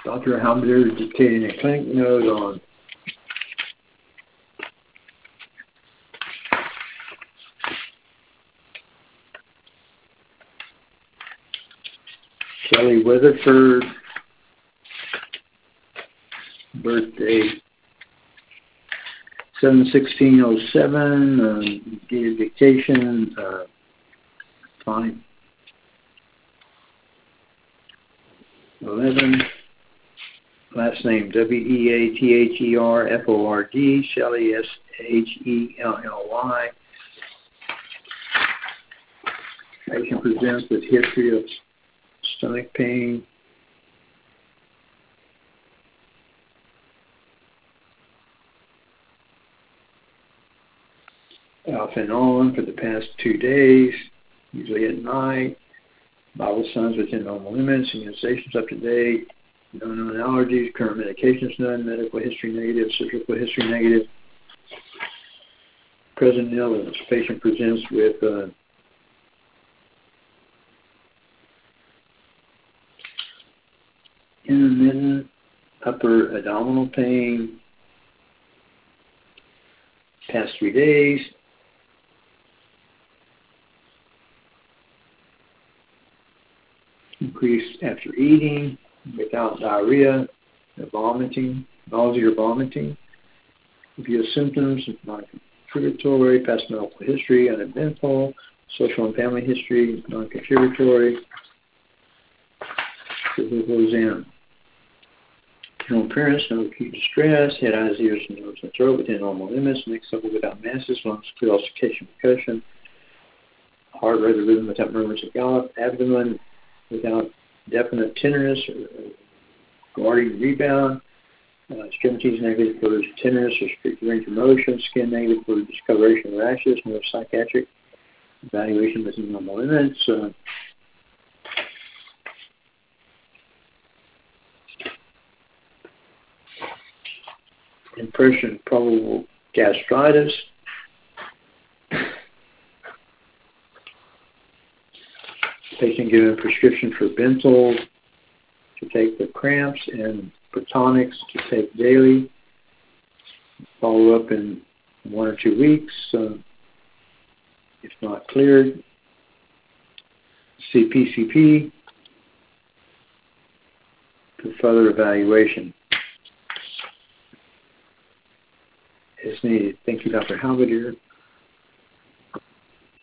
Dr. Halbert dictating a clinic note on Shelley Weatherford, birthday 7/16/07, dated dictation, fine. 11, last name Weatherford, Shelley Shelley. Patient presents with history of stomach pain. Off and on for the past 2 days, usually at night. Vital signs within normal limits, immunizations up to date, no known allergies, current medications none, medical history negative, surgical history negative. Present illness. Patient presents with intermittent upper abdominal pain, past 3 days. Increase after eating, without diarrhea, vomiting, nausea or vomiting. If you have symptoms of non-contributory, past medical history, uneventful, social and family history, non-contributory, physical exam. General appearance, no acute distress, head, eyes, ears, nose, and throat within normal limits, mixed up without masses, lungs, clear, auscultation, percussion, heart rate, rhythm without murmurs of gallop, abdomen without definite tenderness or guarding rebound, extremities negative for tenderness or strict range of motion, skin negative for discoloration of rashes, no psychiatric evaluation within normal limits. Impression of probable gastritis. Patient given prescription for Bentyl to take the cramps and Protonics to take daily. Follow up in 1 or 2 weeks. If not cleared, see PCP for further evaluation as needed. Thank you, Dr. Halbert.